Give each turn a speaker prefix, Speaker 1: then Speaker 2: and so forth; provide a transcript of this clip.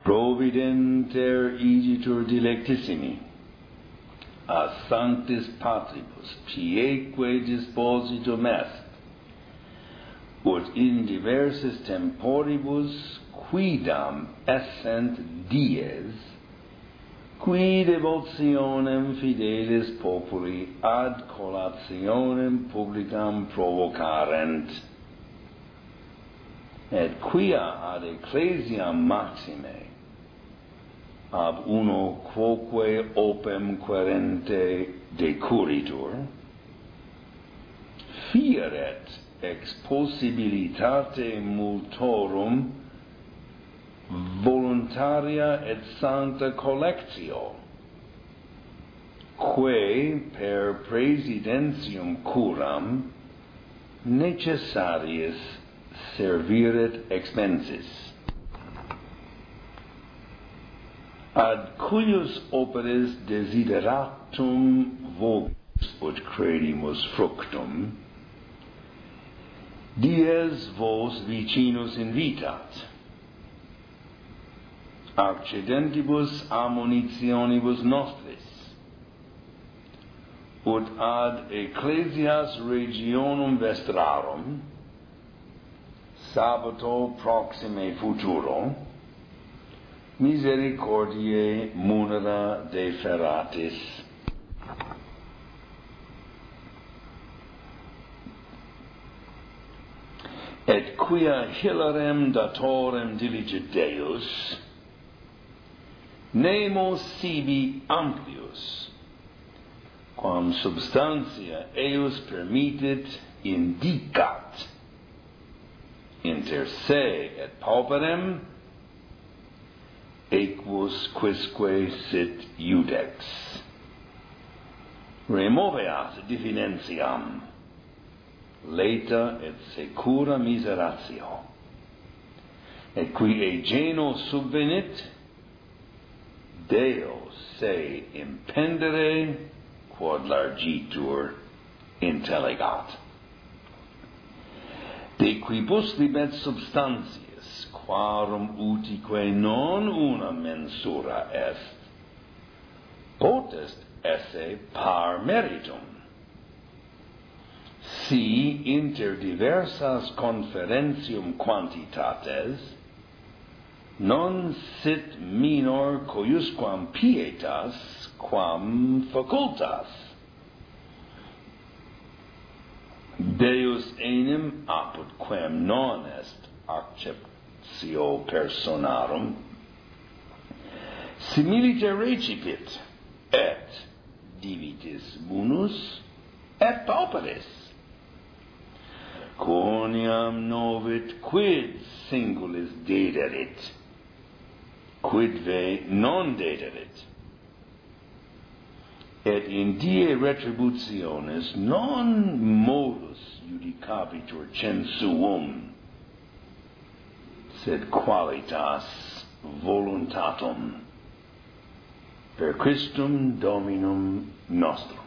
Speaker 1: providenter igitur dilectissimi, a sanctis patribus pieque dispositum est, ut in diversis temporibus quidam essent dies, qui devotionem fidelis populi ad collationem publicam provocarent, et quia ad ecclesiam maxime ab uno quoque opem querente decuritur, fieret ex possibilitate multorum voluntaria et sancta collectio, quae per praesidentium curam necessarius serviret expensis, ad cuius operis desideratum vobis ut credimus fructum, dies vos vicinus invitat, accidentibus ammonitionibus nostris, ut ad ecclesias regionum vestrarum, sabbato proxime futuro, misericordiae munera deferatis. Et quia hilarem datorem diligit Deus, nemo sibi amplius, quam substantia eius permittit indicat, inter se et pauperem, equus quisque sit iudex. Removeat diffinentiam, laeta et secura miseratio, et qui e geno subvenit, Deo se impendere quod largitur intellegat. De quibus libet substantias, quarum utique non una mensura est, potest esse par meritum, si inter diversas conferentium quantitates non sit minor coiusquam pietas quam facultas. Deus enim apud quem non est acceptio personarum similiter recipit, et divitis munus et pauperis. Quoniam novit quid singulis dederit, quidve non dederit, et in die retributionis non modus judicabitur censuum, sed qualitas voluntatum per Christum Dominum nostrum.